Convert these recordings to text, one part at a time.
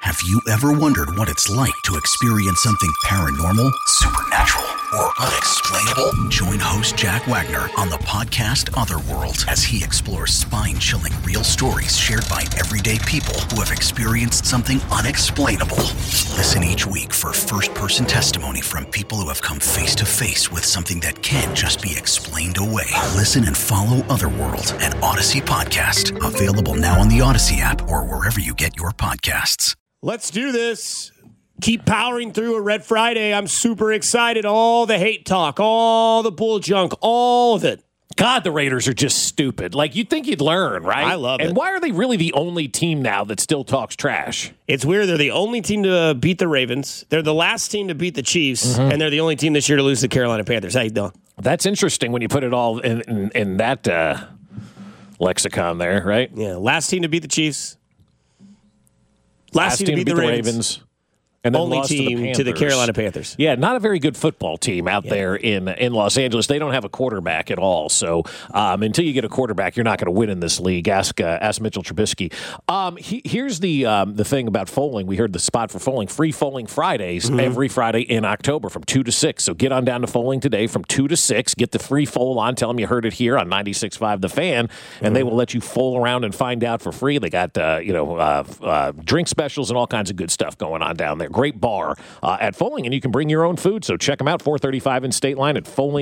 Have you ever wondered what it's like to experience something paranormal, supernatural, or unexplainable? Join host Jack Wagner on the podcast Otherworld as he explores spine-chilling real stories shared by everyday people who have experienced something unexplainable. Listen each week for first-person testimony from people who have come face-to-face with something that can't just be explained away. Listen and follow Otherworld, an Odyssey podcast. Available now on the Odyssey app or wherever you get your podcasts. Let's do this. Keep powering through a Red Friday. I'm super excited. All the hate talk, all the bull junk, all of it. God, the Raiders are just stupid. Like, you'd think you'd learn, right? I love it. And why are they really the only team now that still talks trash? It's weird. They're the only team to beat the Ravens. They're the last team to beat the Chiefs, and they're the only team this year to lose to the Carolina Panthers. How you doing? That's interesting when you put it all in that lexicon there, right? Yeah, last team to beat the Chiefs. Last team to beat the Ravens. And then only lost team to the Carolina Panthers. Yeah, not a very good football team out there in Los Angeles. They don't have a quarterback at all. So until you get a quarterback, you're not going to win in this league. Ask Mitchell Trubisky. Here's the thing about Foaling. We heard the spot for Foaling. Free Foaling Fridays every Friday in October from 2 to 6. So get on down to Foaling today from 2 to 6. Get the free foal on. Tell them you heard it here on 96.5 The Fan, and they will let you foal around and find out for free. They got drink specials and all kinds of good stuff going on down there. Great bar at Foaling, and you can bring your own food. So check them out, 435 in State Line at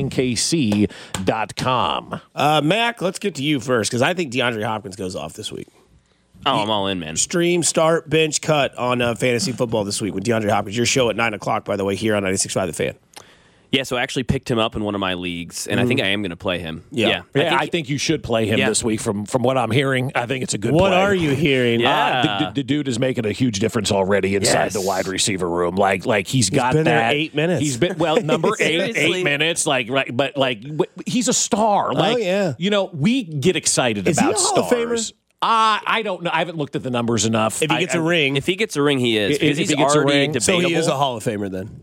foalingkc.com. Mac, let's get to you first, because I think DeAndre Hopkins goes off this week. Oh, I'm all in, man. Stream, start, bench, cut on fantasy football this week with DeAndre Hopkins. Your show at 9 o'clock, by the way, here on 96.5 The Fan. Yeah, so I actually picked him up in one of my leagues, and I think I am going to play him. Yeah. I think you should play him this week from what I'm hearing. I think it's a good What play. are you hearing? The dude is making a huge difference already inside the wide receiver room. Like he's got been that. there 8 minutes. He's been number 8 minutes. But he's a star. We get excited Is he about a Hall of stars. I don't know. I haven't looked at the numbers enough. If he gets a ring. If he gets a ring, he is. If He's he gets a already ring, debatable. So he is a Hall of Famer then.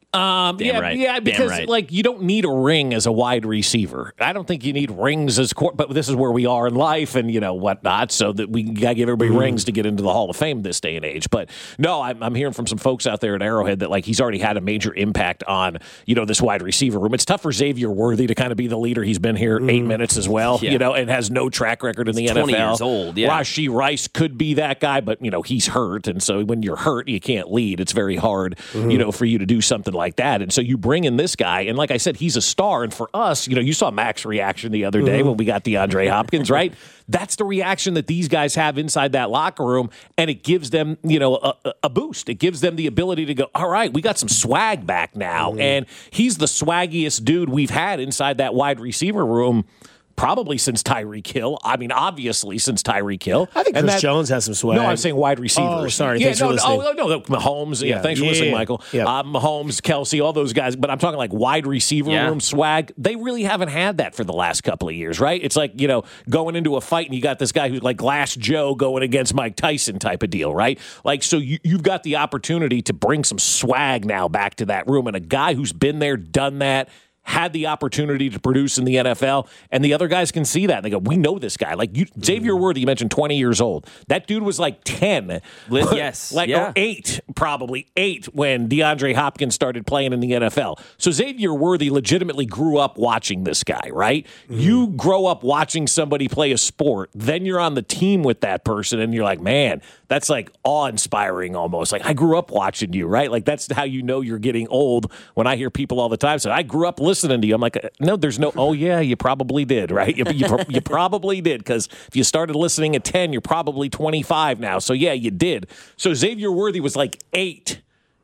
Because you don't need a ring as a wide receiver. I don't think you need rings as but this is where we are in life and whatnot, so that we gotta give everybody rings to get into the Hall of Fame this day and age. But no, I'm hearing from some folks out there at Arrowhead that he's already had a major impact on this wide receiver room. It's tough for Xavier Worthy to kind of be the leader. He's been here 8 minutes as well, and has no track record in the NFL. 20 years old. Yeah, Rashee Rice could be that guy, but he's hurt, and so when you're hurt, you can't lead. It's very hard, for you to do something like that, and so you bring in this guy, and like I said, he's a star. And for us, you saw Mac's reaction the other day when we got DeAndre Hopkins, right? That's the reaction that these guys have inside that locker room, and it gives them, a boost. It gives them the ability to go, all right, we got some swag back now, and he's the swaggiest dude we've had inside that wide receiver room. Probably since Tyreek Hill. I mean, obviously since Tyreek Hill. I think Chris Jones has some swag. No, I'm saying wide receivers. Oh, sorry. Thanks for listening. No, Mahomes. Yeah, thanks for listening, Michael. Yeah. Mahomes, Kelsey, all those guys. But I'm talking like wide receiver room swag. They really haven't had that for the last couple of years, right? It's like, going into a fight and you got this guy who's like Glass Joe going against Mike Tyson type of deal, right? Like, so you've got the opportunity to bring some swag now back to that room. And a guy who's been there, done that, had the opportunity to produce in the NFL, and the other guys can see that. And they go, we know this guy. Like Xavier Worthy, you mentioned 20 years old. That dude was like 10. Yes. Or 8, probably 8 when DeAndre Hopkins started playing in the NFL. So Xavier Worthy legitimately grew up watching this guy, right? You grow up watching somebody play a sport, then you're on the team with that person, and you're like, man, that's like awe-inspiring almost. Like, I grew up watching you, right? Like, that's how you know you're getting old. When I hear people all the time say, I grew up listening to you. I'm like, no, there's no, oh, yeah, you probably did, right? You probably did, because if you started listening at 10, you're probably 25 now. So, yeah, you did. So Xavier Worthy was like 8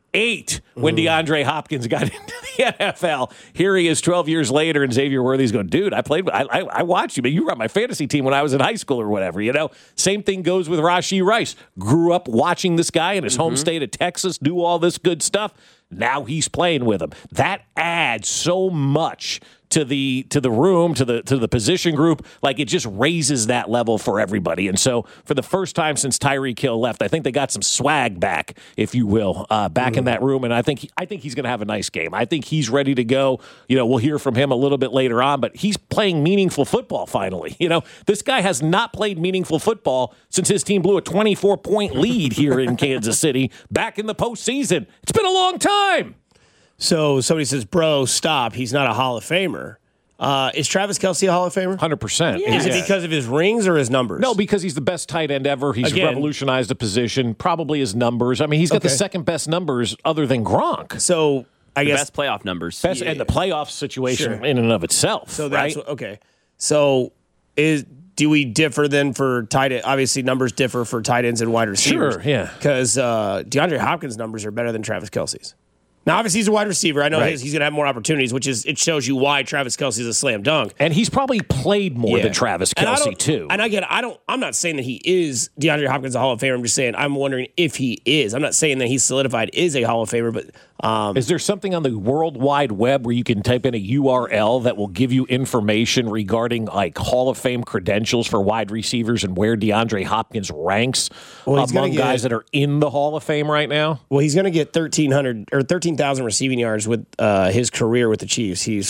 when DeAndre Hopkins got into the NFL. Here he is 12 years later, and Xavier Worthy's going, dude, I watched you, but you were on my fantasy team when I was in high school or whatever, Same thing goes with Rashee Rice. Grew up watching this guy in his home state of Texas do all this good stuff. Now he's playing with him. That adds so much to the room, to the position group. Like, it just raises that level for everybody. And so for the first time since Tyreek Hill left, I think they got some swag back, if you will, back in that room. And I think he's going to have a nice game. I think he's ready to go. We'll hear from him a little bit later on, but he's playing meaningful football finally. This guy has not played meaningful football since his team blew a 24-point lead here in Kansas City back in the postseason. It's been a long time. So somebody says, bro, stop. He's not a Hall of Famer. Is Travis Kelce a Hall of Famer? 100%. Yeah. Is it because of his rings or his numbers? No, because he's the best tight end ever. He's revolutionized the position. Probably his numbers. I mean, he's got the second best numbers other than Gronk. So I guess best playoff numbers. And the playoff situation in and of itself. So that's okay. So do we differ then for tight end? Obviously, numbers differ for tight ends and wide receivers. Sure, yeah. Because DeAndre Hopkins' numbers are better than Travis Kelce's. Now, obviously, he's a wide receiver. I know he's going to have more opportunities, it shows you why Travis Kelce is a slam dunk. And he's probably played more than Travis Kelce, too. And I'm not saying that he is DeAndre Hopkins a Hall of Famer. I'm just saying I'm wondering if he is. I'm not saying that he's solidified is a Hall of Famer, but is there something on the World Wide Web where you can type in a URL that will give you information regarding like Hall of Fame credentials for wide receivers and where DeAndre Hopkins ranks among guys that are in the Hall of Fame right now? Well, he's going to get 13,000 receiving yards with his career with the Chiefs. He's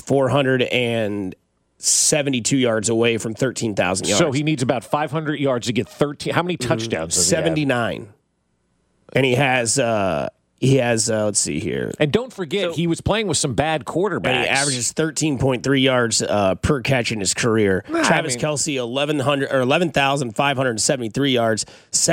472 yards away from 13,000 yards. So he needs about 500 yards to get 13. How many touchdowns does 79. he have? And he has let's see here. And don't forget, he was playing with some bad quarterbacks. And he averages 13.3 yards per catch in his career. Travis Kelce, 11,573 yards,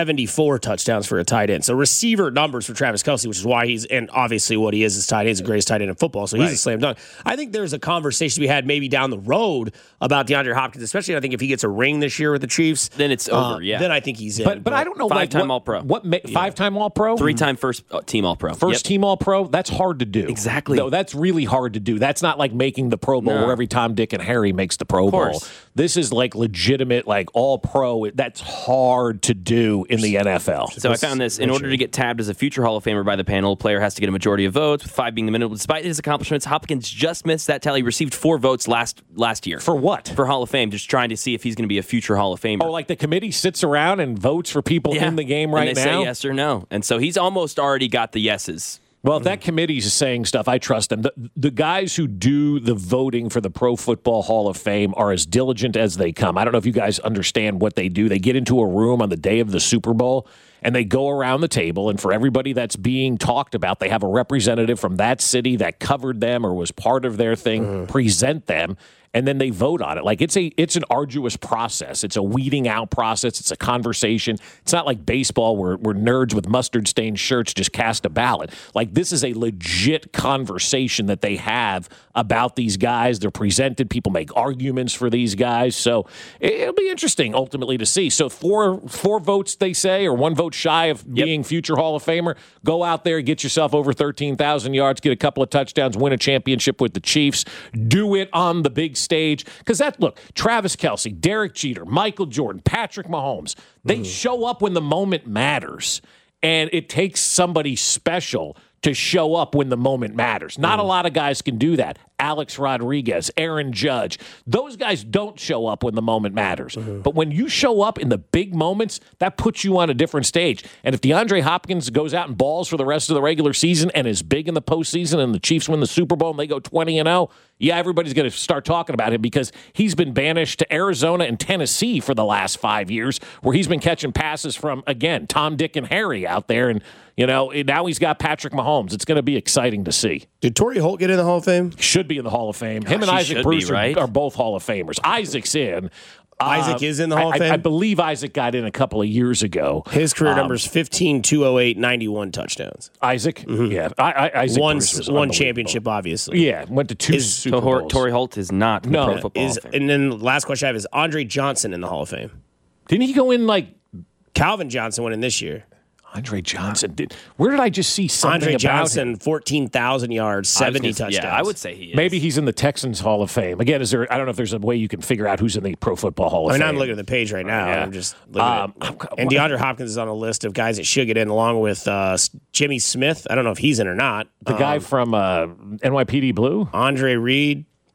74 touchdowns for a tight end. So receiver numbers for Travis Kelce, which is why and obviously what he is tight end. He's the greatest tight end in football, so he's a slam dunk. I think there's a conversation to be had maybe down the road about DeAndre Hopkins, especially I think if he gets a ring this year with the Chiefs. Then it's over, Then I think he's in. But I don't know. Five-time All-Pro. Five-time All-Pro? 3-time first-team All-Pro. First-team All-Pro? That's hard to do. Exactly. No, that's really hard to do. That's not like making the Pro Bowl where every Tom, Dick, and Harry makes the Pro Bowl. This is like legitimate, like All-Pro. That's hard to do in the NFL. So I found this. In order to get tabbed as a future Hall of Famer by the panel, a player has to get a majority of votes, with 5 being the minimum. Despite his accomplishments, Hopkins just missed that tally. He received 4 votes last year. For what? For Hall of Fame, just trying to see if he's going to be a future Hall of Famer. Oh, like the committee sits around and votes for people in the game right and they now? say yes or no. And so he's almost already got the yeses. Well, if that committee's saying stuff, I trust them. The guys who do the voting for the Pro Football Hall of Fame are as diligent as they come. I don't know if you guys understand what they do. They get into a room on the day of the Super Bowl, and they go around the table, and for everybody that's being talked about, they have a representative from that city that covered them or was part of their thing, present them, and then they vote on it. Like it's an arduous process. It's a weeding out process. It's a conversation. It's not like baseball where nerds with mustard stained shirts just cast a ballot. Like this is a legit conversation that they have about these guys. They're presented. People make arguments for these guys. So it'll be interesting ultimately to see. So four votes they say, or 1 vote shy of being future Hall of Famer. Go out there, get yourself over 13,000 yards, get a couple of touchdowns, win a championship with the Chiefs. Do it on the big stage. Because look, Travis Kelce, Derek Jeter, Michael Jordan, Patrick Mahomes, they show up when the moment matters. And it takes somebody special to show up when the moment matters. Not a lot of guys can do that. Alex Rodriguez, Aaron Judge, those guys don't show up when the moment matters. But when you show up in the big moments, that puts you on a different stage. And if DeAndre Hopkins goes out and balls for the rest of the regular season and is big in the postseason and the Chiefs win the Super Bowl and they go 20-0, yeah, everybody's going to start talking about him because he's been banished to Arizona and Tennessee for the last 5 years where he's been catching passes from, again, Tom, Dick, and Harry out there. And, now he's got Patrick Mahomes. It's going to be exciting to see. Did Torrey Holt get in the Hall of Fame? Should be in the Hall of Fame. Him and Isaac Bruce are both Hall of Famers. Isaac's in. Isaac is in the Hall of Fame? I believe Isaac got in a couple of years ago. His career number is 15, 208, 91 touchdowns. Isaac? Yeah. Isaac one championship, obviously. Yeah, went to 2 Super Bowls. Torrey Holt is not in the Pro Football Hall of Fame. And then the last question I have is Andre Johnson in the Hall of Fame? Didn't he go in Calvin Johnson went in this year. Andre Johnson did. Where did I just see something Andre about Johnson, him? 14,000 yards, 70 touchdowns. Yeah, I would say he is. Maybe he's in the Texans Hall of Fame. Again, I don't know if there's a way you can figure out who's in the Pro Football Hall of Fame. I'm looking at the page right now. I'm just looking at and DeAndre Hopkins is on a list of guys that should get in along with Jimmy Smith. I don't know if he's in or not. The guy from NYPD Blue? Andre Reed.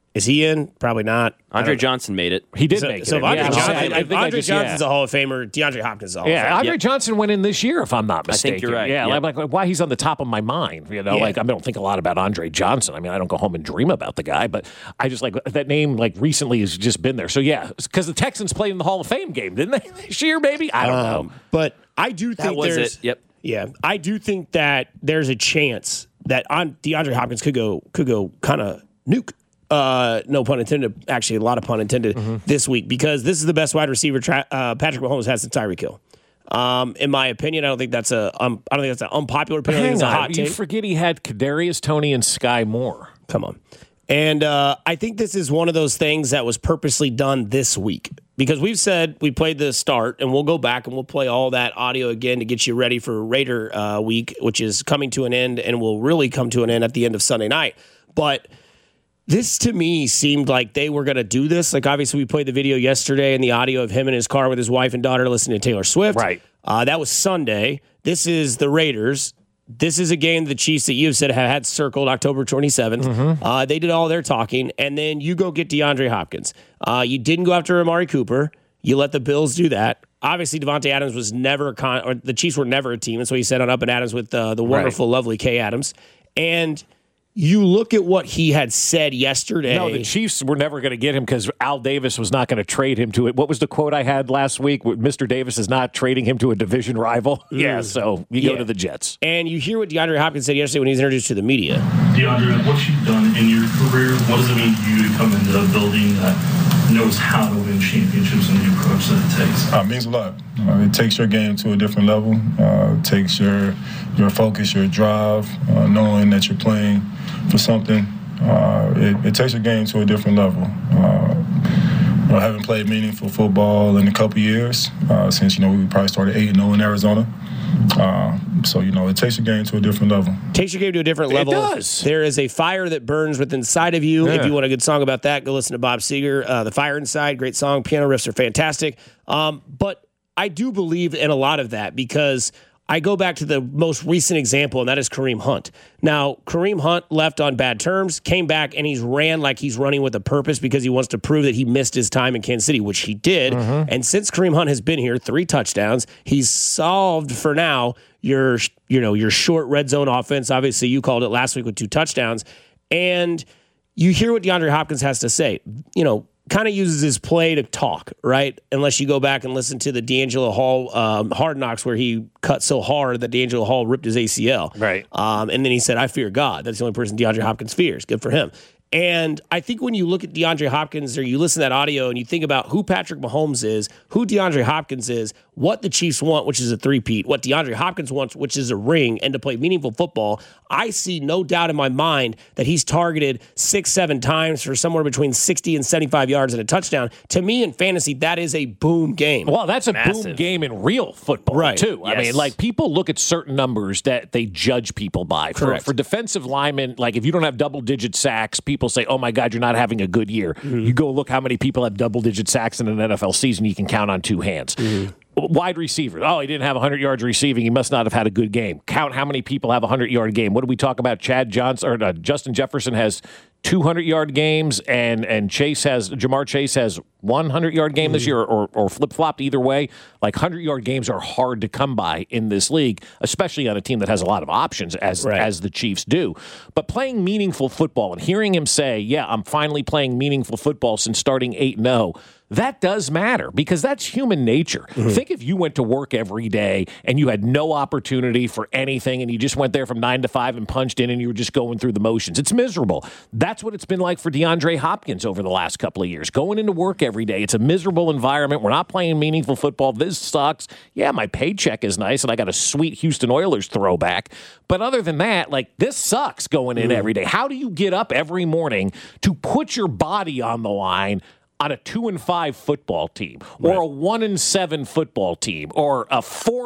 Is he in? Probably not. Andre Johnson made it. He did make it. So if Andre Johnson, Johnson's a Hall of Famer, DeAndre Hopkins is a Hall of Famer. Andre Johnson went in this year, if I'm not mistaken. I think you're right. Yeah, I'm like why he's on the top of my mind. I don't think a lot about Andre Johnson. I mean, I don't go home and dream about the guy, but I just that name recently has just been there. So yeah, because the Texans played in the Hall of Fame game, didn't they this year? Maybe I don't know, but I do think that was it. Yep. Yeah, I do think that there's a chance that DeAndre Hopkins could go kind of nuke. No pun intended. Actually, a lot of pun intended this week, because this is the best wide receiver Patrick Mahomes has since Tyreek Hill. In my opinion, I don't think that's an unpopular opinion. Hang it's a on, hot take. You forget he had Kadarius Toney and Sky Moore. Come on. And I think this is one of those things that was purposely done this week, because we've said we played the start, and we'll go back and we'll play all that audio again to get you ready for Raider week, which is coming to an end and will really come to an end at the end of Sunday night. But this, to me, seemed like they were going to do this. Like, obviously, we played the video yesterday and the audio of him in his car with his wife and daughter listening to Taylor Swift. Right. That was Sunday. This is the Raiders. This is a game the Chiefs that you have said have had circled October 27th. They did all their talking, and then you go get DeAndre Hopkins. You didn't go after Amari Cooper. You let the Bills do that. Obviously, Devontae Adams was never or the Chiefs were never a team. That's what he said on Up and Adams with the wonderful, lovely Kay Adams. And you look at what he had said yesterday. No, the Chiefs were never going to get him because Al Davis was not going to trade him to it. What was the quote I had last week? Mr. Davis is not trading him to a division rival. Yeah, so you go to the Jets. And you hear what DeAndre Hopkins said yesterday when he was introduced to the media. DeAndre, what you've done in your career, what does it mean to you to come into a building that knows how to win championships and the approach that it takes? It means a lot. It takes your game to a different level. It takes your focus, your drive, knowing that you're playing for something. It takes your game to a different level. I haven't played meaningful football in a couple years since, we probably started 8-0 in Arizona. So, it takes your game to a different level. Takes your game to a different level. It does. There is a fire that burns within inside of you. Yeah. If you want a good song about that, go listen to Bob Seger. The Fire Inside, great song. Piano riffs are fantastic. But I do believe in a lot of that, because I go back to the most recent example, and that is Kareem Hunt. Now, Kareem Hunt left on bad terms, came back, and he's ran like he's running with a purpose because he wants to prove that he missed his time in Kansas City, which he did. And since Kareem Hunt has been here, 3 touchdowns, he's solved for now your short red zone offense. Obviously, you called it last week with 2 touchdowns. And you hear what DeAndre Hopkins has to say. Kind of uses his play to talk, right? Unless you go back and listen to the D'Angelo Hall Hard Knocks, where he cut so hard that D'Angelo Hall ripped his ACL. Right. And then he said, I fear God. That's the only person DeAndre Hopkins fears. Good for him. And I think when you look at DeAndre Hopkins, or you listen to that audio and you think about who Patrick Mahomes is, who DeAndre Hopkins is, what the Chiefs want, which is a 3-peat, what DeAndre Hopkins wants, which is a ring, and to play meaningful football, I see no doubt in my mind that he's targeted 6-7 times for somewhere between 60 and 75 yards and a touchdown. To me, in fantasy, that is a boom game. Well, that's a boom game in real football, too. Yes. I mean, people look at certain numbers that they judge people by. For defensive linemen, if you don't have double-digit sacks, people say, oh, my God, you're not having a good year. You go look how many people have double-digit sacks in an NFL season, you can count on 2 hands. Wide receiver. Oh, he didn't have 100 yards receiving. He must not have had a good game. Count how many people have a 100-yard game. What do we talk about? Justin Jefferson has 200-yard games, and Jamar Chase has 100-yard game this year, or flip-flopped either way. 100-yard games are hard to come by in this league, especially on a team that has a lot of options, as the Chiefs do. But playing meaningful football, and hearing him say, yeah, I'm finally playing meaningful football since starting 8-0, that does matter, because that's human nature. Think if you went to work every day and you had no opportunity for anything, and you just went there from 9 to 5 and punched in, and you were just going through the motions. It's miserable. That's what it's been like for DeAndre Hopkins over the last couple of years. Going into work every day, it's a miserable environment. We're not playing meaningful football. This sucks. Yeah, my paycheck is nice, and I got a sweet Houston Oilers throwback. But other than that, this sucks going in every day. How do you get up every morning to put your body on the line on a 2-5 football team, or a 1-7 football team, or a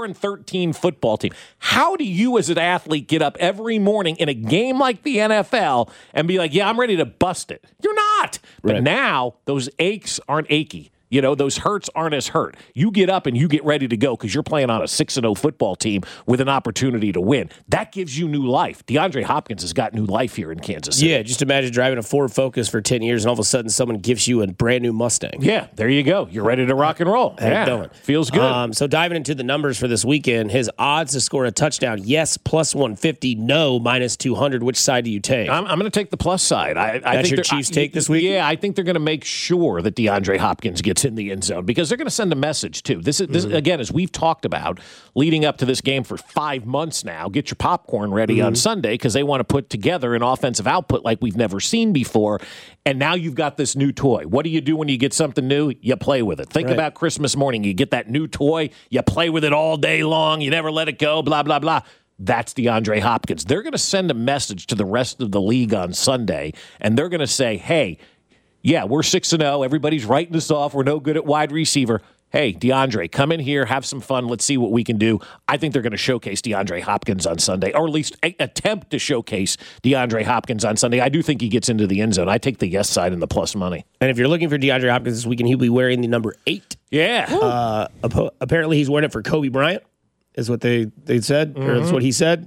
4-13 football team? How do you as an athlete get up every morning in a game like the NFL and be like, yeah, I'm ready to bust it? You're not. But now those aches aren't achy. Those hurts aren't as hurt. You get up and you get ready to go because you're playing on a 6-0 football team with an opportunity to win. That gives you new life. DeAndre Hopkins has got new life here in Kansas City. Yeah, just imagine driving a Ford Focus for 10 years and all of a sudden someone gives you a brand new Mustang. Yeah, there you go. You're ready to rock and roll. Feels good. So diving into the numbers for this weekend, his odds to score a touchdown, yes, plus 150, no, minus 200. Which side do you take? I'm going to take the plus side. I That's think your Chiefs take this week? Yeah, I think they're going to make sure that DeAndre Hopkins gets in the end zone because they're going to send a message too. This again, as we've talked about leading up to this game for 5 months now. Get your popcorn ready on Sunday because they want to put together an offensive output like we've never seen before. And now you've got this new toy. What do you do when you get something new? You play with it. Think about Christmas morning. You get that new toy. You play with it all day long. You never let it go. Blah blah blah. That's DeAndre Hopkins. They're going to send a message to the rest of the league on Sunday, and they're going to say, hey, yeah, we're 6-0. Everybody's writing us off. We're no good at wide receiver. Hey, DeAndre, come in here, have some fun. Let's see what we can do. I think they're going to showcase DeAndre Hopkins on Sunday, or at least attempt to showcase DeAndre Hopkins on Sunday. I do think he gets into the end zone. I take the yes side and the plus money. And if you're looking for DeAndre Hopkins this weekend, he'll be wearing the number 8. Yeah. Apparently he's wearing it for Kobe Bryant, is what they said, or that's what he said.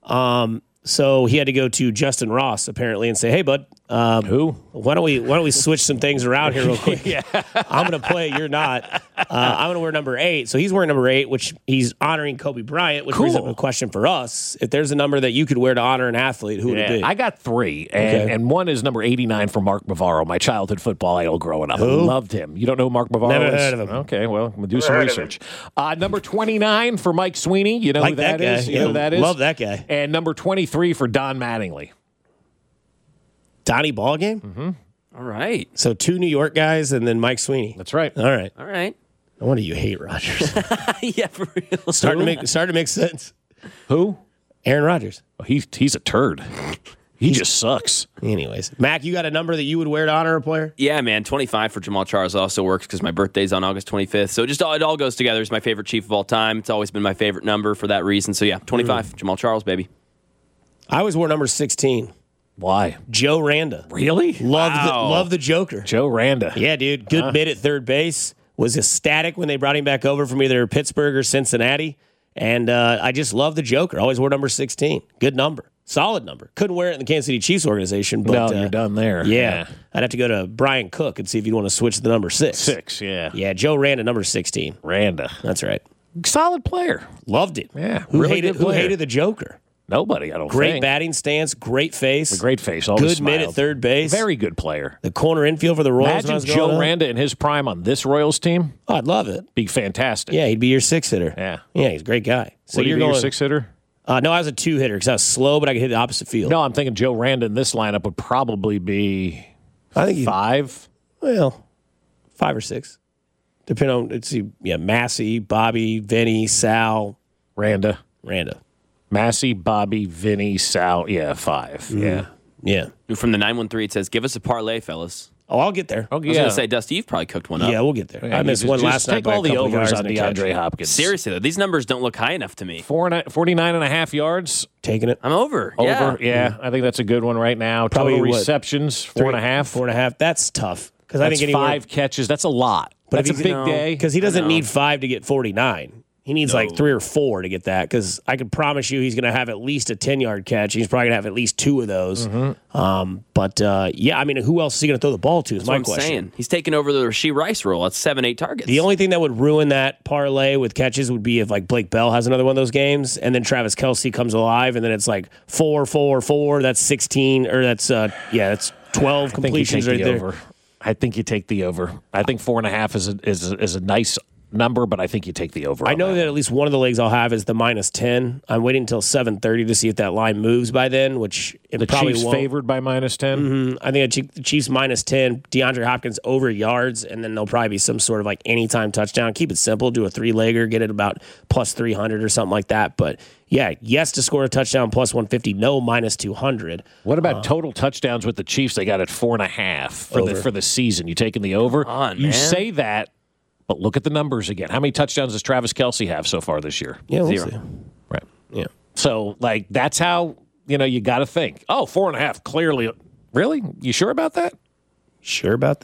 So he had to go to Justin Ross apparently and say, "Hey, bud, who? Why don't we switch some things around here real quick? I'm going to play. You're not. I'm going to wear number 8. So he's wearing number 8, which he's honoring Kobe Bryant. Which brings up a question for us: if there's a number that you could wear to honor an athlete, who would it be? I got 3, and one is number 89 for Mark Bavaro, my childhood football idol growing up. I loved him. You don't know who Mark Bavaro Never is? heard of him. Okay, well, we'll do some research. Number 29 for Mike Sweeney. You know like who that guy. is? You know who that is? Love that guy. And number 23 for Don Mattingly. Donnie Ball game? Mm-hmm. All right. So 2 New York guys and then Mike Sweeney. That's right. All right. No wonder you hate Rodgers. Yeah, for real. Starting to make sense. Who? Aaron Rodgers. Oh, he's a turd. He just sucks. Anyways, Mac, you got a number that you would wear to honor a player? Yeah, man. 25 for Jamal Charles also works because my birthday's on August 25th. So it all goes together. It's my favorite Chief of all time. It's always been my favorite number for that reason. So yeah, 25, Jamal Charles, baby. I always wore number 16. Why? Joe Randa. Really? Love the Joker. Joe Randa. Yeah, dude. Good bid at third base. Was ecstatic when they brought him back over from either Pittsburgh or Cincinnati. And I just love the Joker. Always wore number 16. Good number. Solid number. Couldn't wear it in the Kansas City Chiefs organization. But, no, you're done there. Yeah. I'd have to go to Brian Cook and see if he'd want to switch to the number 6. 6, yeah. Yeah, Joe Randa, number 16. Randa. That's right. Solid player. Loved it. Yeah, Who really good player. hated the Joker? Nobody, I don't Great think. batting stance, great face. A great face. Always Good mid smiled. at third base. Very good player. The corner infield for the Royals. Imagine Joe Randa in his prime on this Royals team. Oh, I'd love it. Be fantastic. Yeah, he'd be your 6-hitter. Yeah. Yeah, he's a great guy. So Would he you're be going your 6-hitter? No, I was a 2-hitter because I was slow, but I could hit the opposite field. No, I'm thinking Joe Randa in this lineup would probably be I think 5. Well, 5 or 6. Depending on, let's see, Massey, Bobby, Vinny, Sal, Randa. Massey, Bobby, Vinny, Sal. Yeah, 5. Yeah. Yeah. From the 913, it says, give us a parlay, fellas. Oh, I'll get there. Oh, I was going to say, Dusty, you've probably cooked one up. Yeah, we'll get there. Yeah, I missed just- one just last night. Take by all a the couple overs yards on and a catch. DeAndre Hopkins. Seriously, though, these numbers don't look high enough to me. 49.5 yards. Taking it. I'm over. Over. Yeah, I think that's a good one right now. Probably Total what? receptions, 4.5. 4.5. That's tough. Because I That's think anywhere, 5 catches. That's a lot. But That's if a he's- big day. Because he doesn't need 5 to get 49. He needs like 3 or 4 to get that. Because I can promise you he's going to have at least a 10-yard catch. He's probably going to have at least 2 of those. Yeah, I mean, who else is he going to throw the ball to is That's my what I'm question. saying. He's taking over the Rasheed Rice role. That's 7-8 targets. The only thing that would ruin that parlay with catches would be if like Blake Bell has another one of those games, and then Travis Kelce comes alive, and then it's like 4, 4, 4. That's 16, or that's 12 I think you completions take right the there. over. I think you take the over. I think 4.5 is a nice number, but I think you take the over. I on know that at least one of the legs I'll have is the -10. I'm waiting until 7:30 to see if that line moves by then, which it the probably Chiefs won't. favored by -10. I think the Chiefs -10, DeAndre Hopkins over yards, and then there'll probably be some sort of like anytime touchdown. Keep it simple, do a 3-legger, get it about plus 300 or something like that. But yeah, yes to score a touchdown plus 150, no -200. What about total touchdowns with the Chiefs? They got it 4.5 for the season. You taking the over? on, you man. say that, but look at the numbers again. How many touchdowns does Travis Kelce have so far this year? Yeah, we'll 0. see. Right. Yeah. So like that's how you got to think. Oh, 4.5. Clearly, really? You sure about that? Sure about that?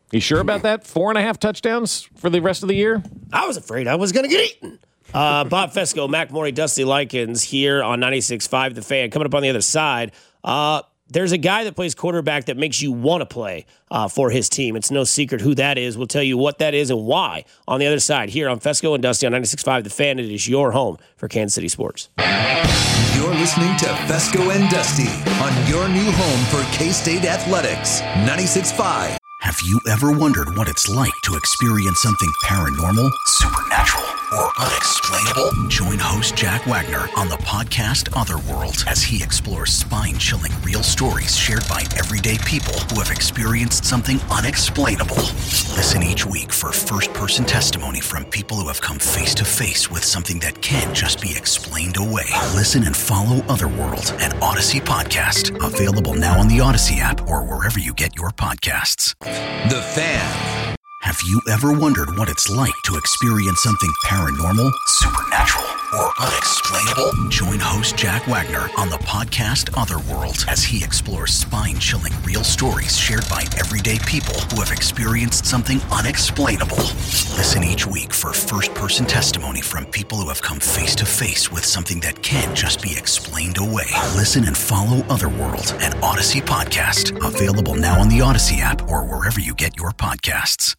You sure about that? 4.5 touchdowns for the rest of the year? I was afraid I was going to get eaten. Bob Fesco, Mac Morey, Dusty Likens here on 96.5 The Fan. Coming up on the other side, there's a guy that plays quarterback that makes you want to play for his team. It's no secret who that is. We'll tell you what that is and why on the other side here on Fesco and Dusty on 96.5 The Fan. It is your home for Kansas City sports. You're listening to Fesco and Dusty on your new home for K-State Athletics, 96.5. Have you ever wondered what it's like to experience something paranormal, supernatural, or unexplainable? Join host Jack Wagner on the podcast Otherworld as he explores spine-chilling real stories shared by everyday people who have experienced something unexplainable. Listen each week for first-person testimony from people who have come face-to-face with something that can't just be explained away. Listen and follow Otherworld, an Odyssey podcast, available now on the Odyssey app or wherever you get your podcasts. The Fan. Have you ever wondered what it's like to experience something paranormal, supernatural, or unexplainable? Join host Jack Wagner on the podcast Otherworld as he explores spine-chilling real stories shared by everyday people who have experienced something unexplainable. Listen each week for first-person testimony from people who have come face-to-face with something that can't just be explained away. Listen and follow Otherworld, an Odyssey podcast, available now on the Odyssey app or wherever you get your podcasts.